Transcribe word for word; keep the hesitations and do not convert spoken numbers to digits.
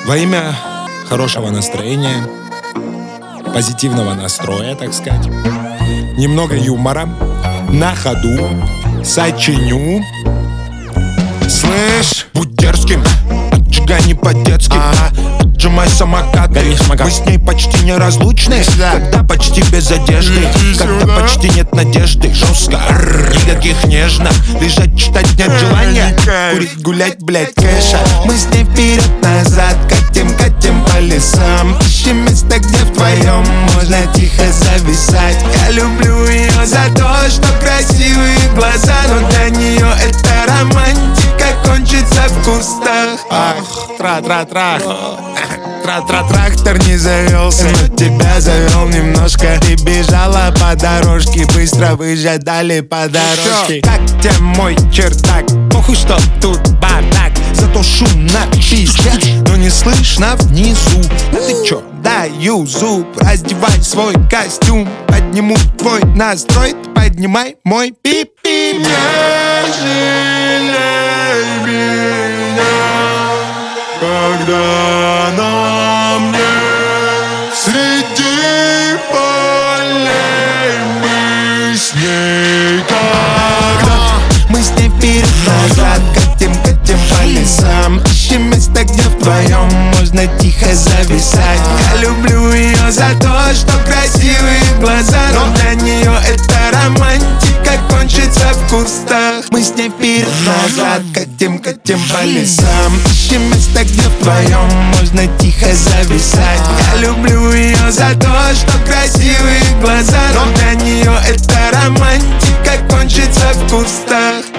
Во имя хорошего настроения, позитивного настроя, так сказать, немного юмора, на ходу, сочиню. Слышь, будь дерзким, отжигай по-детски, ага. Отжимай самокат, мы с ней почти неразлучны, когда почти без одежды, когда почти нет надежды. Жестко, никаких нежно, лежать, читать нет желания, курить, гулять, блять, кэша. Мы с ней вперед-назад катим, катим по лесам, ищем место, где вдвоем можно тихо зависать. Я люблю ее за то, что красивые глаза, но для нее это романтика кончится в кустах. Ах, тра-тра-тра, тра-тра-трактор не завелся, но тебя завел немножко. Ты бежала по дорожке, быстро выжидали по дорожке. Как тебе мой чердак? Похуй, что тут бардак, зато шумно пиздец, но не слышно внизу. Да ты чё, даю зуб, раздевай свой костюм, подниму твой настрой, поднимай мой пип-пип. Не жалей меня, когда на мне среди полей мы с ней тогда. Мы с ней вперед-назад катим, катим по лесам, ищем место, где вдвоем можно тихо зависать. Я люблю ее за то, что красивые глаза, но для нее это романтика кончится в кустах. Мы с ней вперед-назад катим, катим по лесам, ищем место, где вдвоем можно тихо зависать. Я люблю ее за то, что красивые глаза, но для нее это романтика кончится в кустах.